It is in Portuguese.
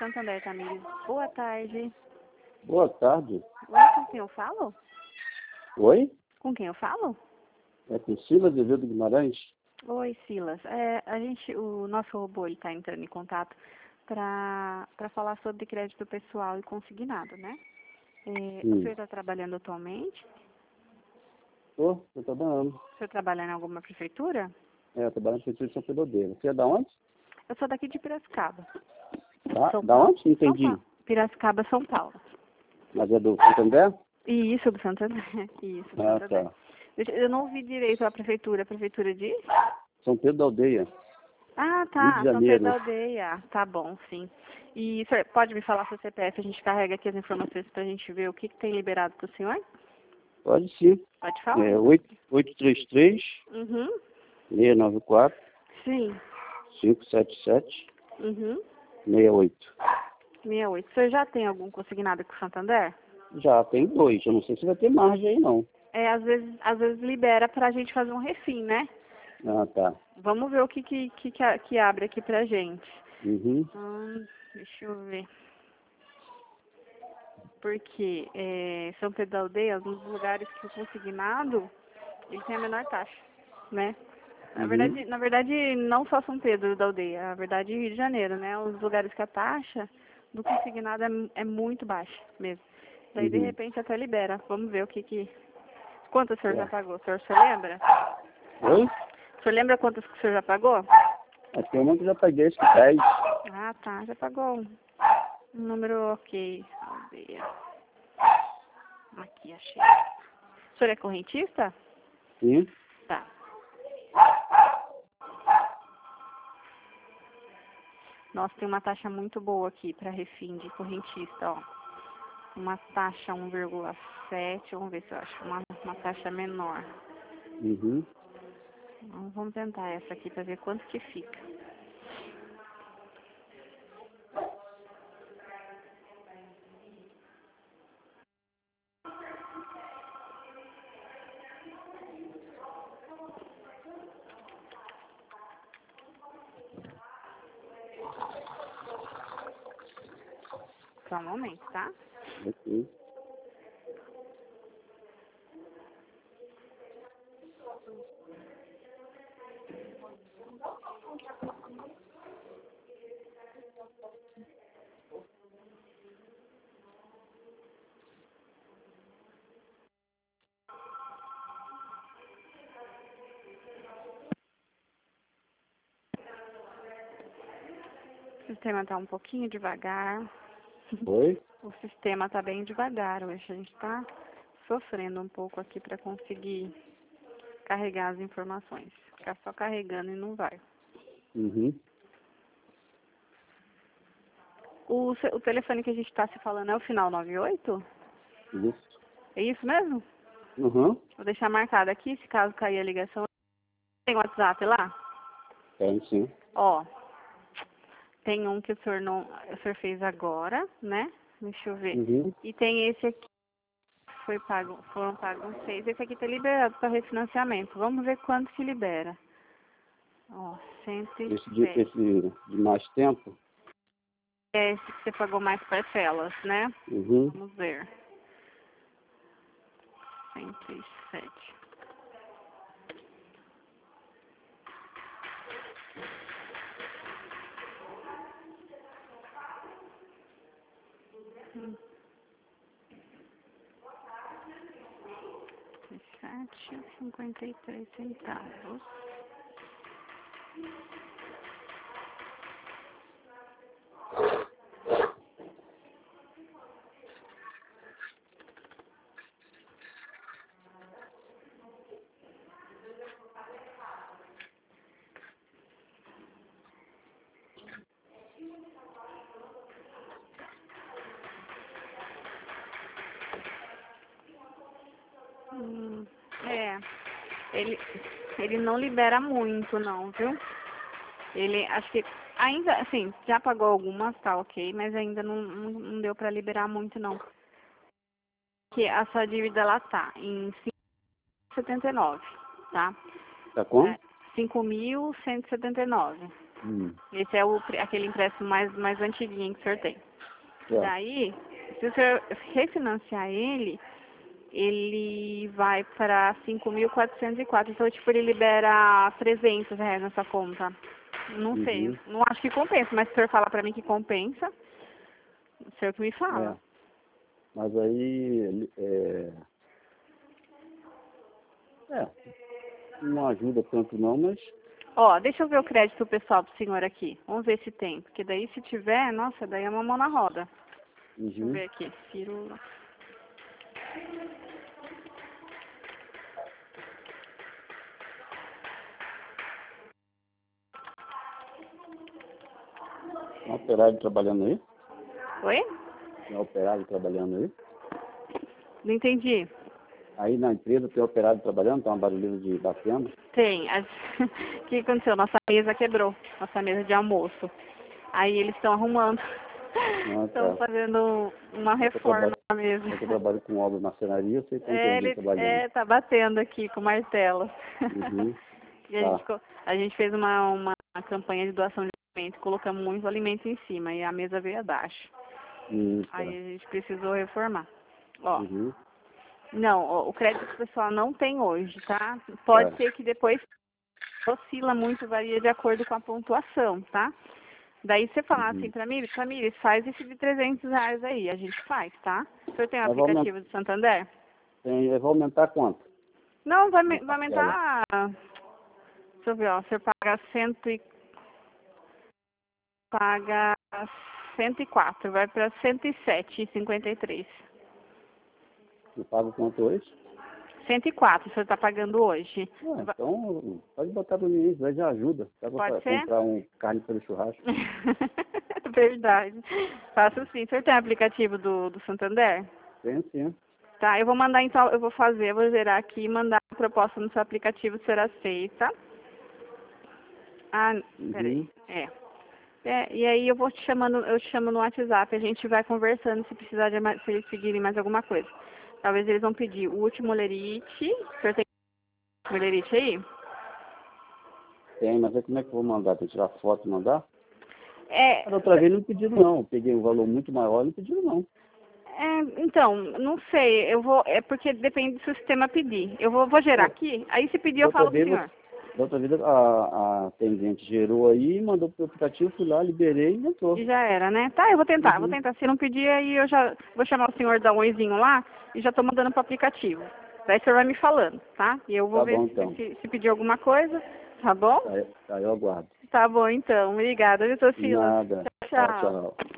Santander, Tamires. Boa tarde. Boa tarde. Oi, com quem eu falo? Oi? Com quem eu falo? É com Silas Azevedo Guimarães? Oi, Silas. O nosso robô está entrando em contato para falar sobre crédito pessoal e consignado, né? O senhor está trabalhando atualmente? Tô trabalhando. O senhor trabalha em alguma prefeitura? Eu trabalho na Prefeitura de São Pedro. Você é da onde? Eu sou daqui de Piracicaba. Tá? São Da Paulo. onde? Entendi. São Paulo. Piracicaba, São Paulo. Mas é do Santander? Isso, do Santander. Isso, do Santander. Tá. Eu não ouvi direito a prefeitura. A prefeitura de? São Pedro da Aldeia. Ah, Rio tá. de São Pedro da Janeiro. Aldeia. Tá bom, sim. E o senhor pode me falar seu CPF? A gente carrega aqui as informações para a gente ver o que tem liberado para o senhor? Pode sim. Pode falar? É 833 Uhum. 694 Sim. 577 Uhum. 68. 68. O senhor já tem algum consignado com o Santander? Já tem 2. Eu não sei se vai ter margem aí, não. Às vezes libera para a gente fazer um refim, né? Ah, tá. Vamos ver o que abre aqui pra gente. Uhum. Deixa eu ver. Porque São Pedro da Aldeia, um dos lugares que o consignado, ele tem a menor taxa, né? Na verdade, não só São Pedro da Aldeia, na verdade Rio de Janeiro, né? Os lugares que a taxa do consignado é muito baixa mesmo. Daí, de repente, até libera. Vamos ver quanto o senhor já pagou. O senhor lembra? Oi? O senhor lembra quantos que o senhor já pagou? Aqui eu nunca já paguei, acho que 10. Ah, tá. Já pagou um número ok. Aldeia. Aqui, achei. O senhor é correntista? Sim. Tá. Nossa, tem uma taxa muito boa aqui para refim de correntista, ó. Uma taxa 1,7. Vamos ver se eu acho uma taxa menor. Uhum. Vamos tentar essa aqui para ver quanto que fica. Só um momento, tá? Ok. O sistema tá um pouquinho devagar. Oi? O sistema tá bem devagar hoje. A gente tá sofrendo um pouco aqui para conseguir carregar as informações. Ficar só carregando e não vai. Uhum. O telefone que a gente está se falando é o final 98? Isso. É isso mesmo? Uhum. Vou deixar marcado aqui, se caso cair a ligação. Tem WhatsApp lá? Tem sim. Ó, tem um que o senhor fez agora, né? Deixa eu ver. Uhum. E tem esse aqui, foram pagos 6. Esse aqui tá liberado para refinanciamento. Vamos ver quanto que libera. Ó, Esse 107. de mais tempo? É esse que você pagou mais parcelas, né? Uhum. Vamos ver. 107. Hum. 7,53 centavos. É, ele não libera muito não, viu? Ele, acho que ainda, assim, já pagou algumas, tá ok, mas ainda não deu pra liberar muito não. Porque a sua dívida, ela tá em 5,79, tá? Tá como? É, 5.179. Esse é aquele empréstimo mais antiguinho que o senhor tem. É. Daí, se o senhor refinanciar ele, ele vai para 5.404. Então, tipo, ele libera R$ 300 na sua conta. Não sei, não acho que compensa, mas se o senhor falar pra mim que compensa, o senhor que me fala. É. Mas aí, não ajuda tanto não, mas... Ó, deixa eu ver o crédito pessoal pro senhor aqui. Vamos ver se tem, porque daí se tiver, nossa, daí é uma mão na roda. Deixa eu ver aqui. Ciro... Tem um operário trabalhando aí? Oi? Tem um operário trabalhando aí? Não entendi. Aí na empresa tem operário trabalhando, tem uma barulheira de batendo? Tem. O que aconteceu? Nossa mesa quebrou. Nossa mesa de almoço. Aí eles estão arrumando. Estão fazendo uma reforma na mesa. Eu trabalho com obra na marcenaria, eu sei que tem alguém trabalhando. Tá batendo aqui com martelo. E a gente fez uma campanha de doação de alimento, colocamos muito alimento em cima e a mesa veio abaixo. Aí a gente precisou reformar. Ó, não, o crédito pessoal não tem hoje, tá? Pode ser que depois oscila muito, varia de acordo com a pontuação, tá? Daí você fala assim pra mim, faz esse de R$ 300 aí, a gente faz, tá? O senhor tem o aplicativo do Santander? Tem, vai aumentar quanto? Não, vai aumentar... Deixa eu ver, ó, o senhor paga 104, vai para 107,53. Eu pago quanto hoje? 104, o senhor está pagando hoje. Então, pode botar para mim, isso aí já ajuda. Pode ser? Comprar um carne pelo churrasco. Verdade. Faço sim. O senhor tem aplicativo do Santander? Tem sim. Tá, eu vou mandar então, eu vou zerar aqui e mandar a proposta no seu aplicativo, o senhor aceita. Ah, peraí. E aí eu te chamo no WhatsApp, a gente vai conversando se precisar se eles pedirem mais alguma coisa. Talvez eles vão pedir o último lerite. O senhor tem o lerite aí? Tem, mas como é que eu vou mandar? Tem que tirar foto e mandar? Da outra vez não pediram não, eu peguei um valor muito maior e não pediram não. Então, não sei, é porque depende do sistema pedir. Eu vou gerar aqui, aí se pedir eu falo pro senhor. Da outra vez a atendente gerou aí, mandou pro aplicativo, fui lá, liberei e entrou. E já era, né? Tá, eu vou tentar. Se não pedir, aí eu já vou chamar o senhor, dar um oizinho lá e já tô mandando pro aplicativo. Daí o senhor vai me falando, tá? E eu vou ver se pedir alguma coisa, tá bom? Tá, eu aguardo. Tá bom, então. Obrigada, viu, Silas? Nada. Tchau.